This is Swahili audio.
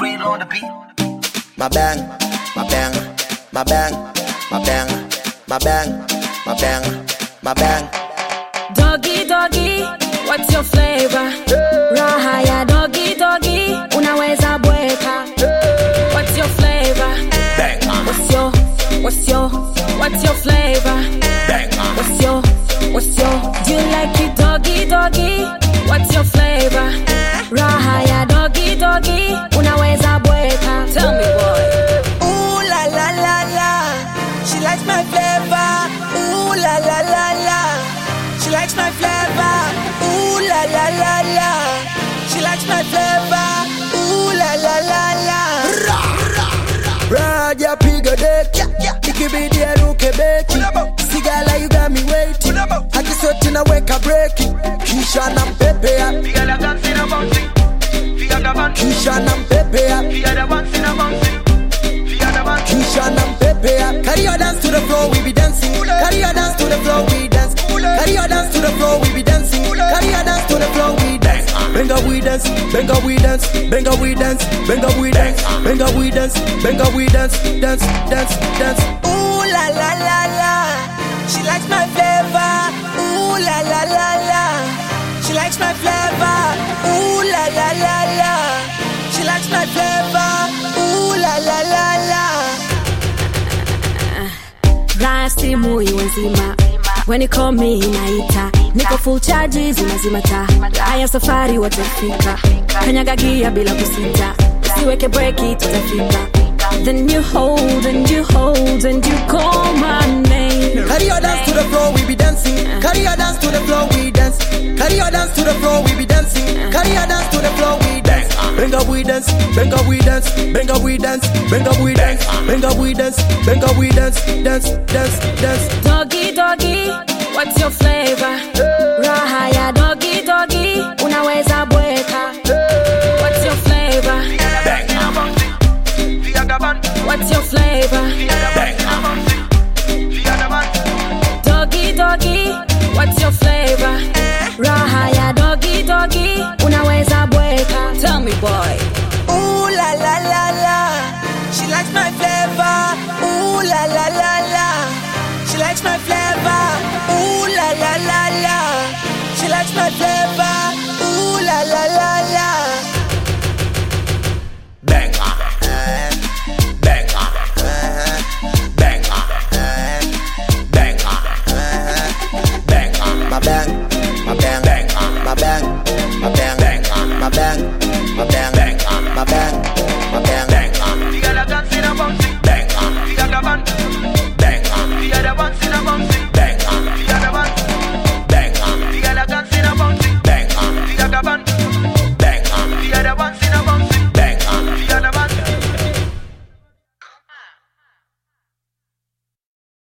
wheel on the beat. My bang, my bang, my bang, my bang, my bang, my bang, my bang. Doggy, doggy, what's your flavor? Raha ya doggy, doggy, unaweza bweka. What's your flavor? Bang. What's your flavor? Bang. What's your, do you like it doggy, doggy? What's your flavor? Raha ya doggy, doggy, unaweza bweka. Tell me boy. Ooh la la la la, she likes my flavor. Ooh la la la la, she likes my flavor. Ooh la la la la, she likes my flavor. Ooh la la la la. Raja piga deki, ikibidia ruke beki. Sigala you got me waiting, akisoti na weka breki. Kisha na mpepea, kisha na mpepea, kisha na mpepea. Carry your dance to the floor, we be dancing. Carry your dance to the floor, we dance. Carry your dance to the floor, we be dancing. Carry your dance to the floor, we dance. Benga we dance, benga we dance, benga we dance, benga we dance, benga we dance, benga we dance, dance, dance, dance. Ooh la la la la, she likes my flavor. Ooh la la la la, she likes my flavor. Ooh la la la la, she likes my flavor. Ooh la la la la. Rasti mui wenzima, when you call me naita. Niko full charges unazima taa. Haya safari watafika, kanyaga gia bila kusita. Usiweke breki tutafika. Then you hold and you hold and you call my name. Carry your dance to the floor, we be dancing. Carry your dance to the floor, we dance. Carry your dance to the floor, we be dancing. Carry your dance to the floor, we dance. Benga we dance, benga we dance, benga we dance, benga we dance, benga we dance, benga we dance, dance, dance, dance. Doggy, doggy, what's your flavor? Raha ya doggy, doggy, unaweza bweka. What's your flavor? What's your flavor? Doggy, doggy, what's your flavor? Raha ya doggy, doggy, unaweza bweka. Tell me boy. Ooh la la la la, she likes my flavor. Ooh la la la la, she likes my flavor. Ooh la la la la, she likes my flavor.